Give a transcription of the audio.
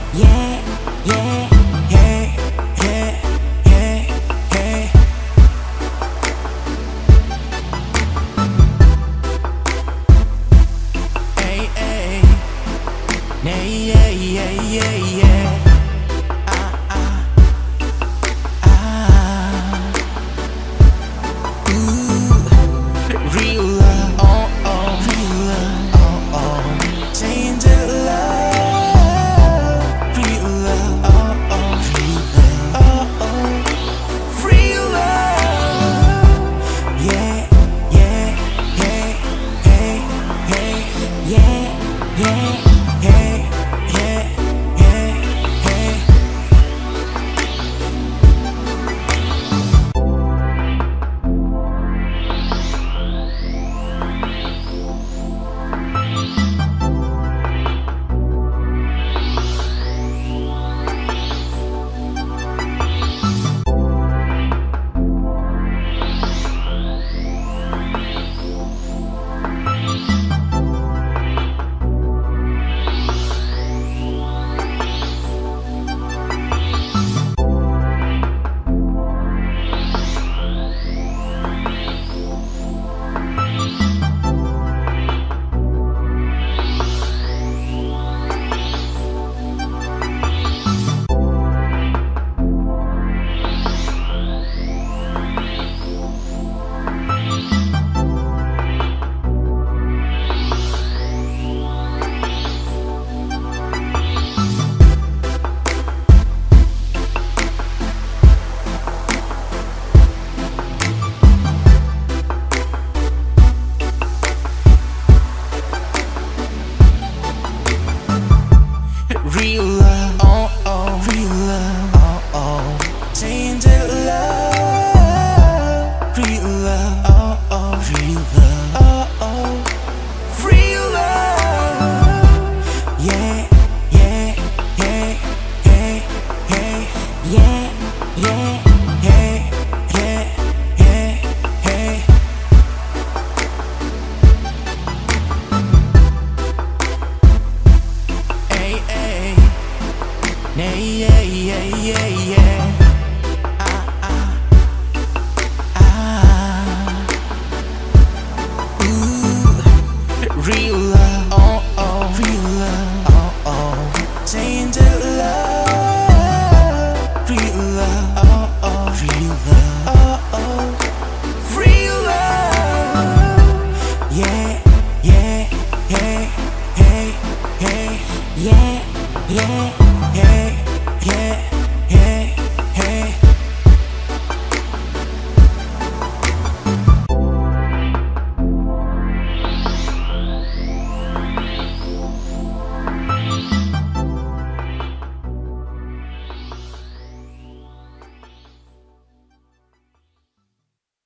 yeah, yeah, yeah, yeah, yeah, yeah. Hey, hey, yeah, yeah, yeah, yeah. Real love, oh, oh, real love, oh, oh. Change of love, real love, oh, oh, real love, oh, oh. Real love, yeah, yeah, yeah, yeah, yeah, yeah, yeah, yeah, yeah, yeah, yeah. Real love, oh, oh, real love, oh, oh. Change of love, real love, oh, oh, real love, oh, oh. Real love, yeah, yeah, yeah, yeah, yeah, yeah, yeah, yeah, yeah, yeah, yeah. Hey, hey. Yeah, yeah, yeah, yeah. Real love, oh, oh, real love, oh, oh. Change of love, real love, oh, oh, real love, oh, oh. Real love, yeah, yeah, yeah, yeah, yeah, yeah, yeah.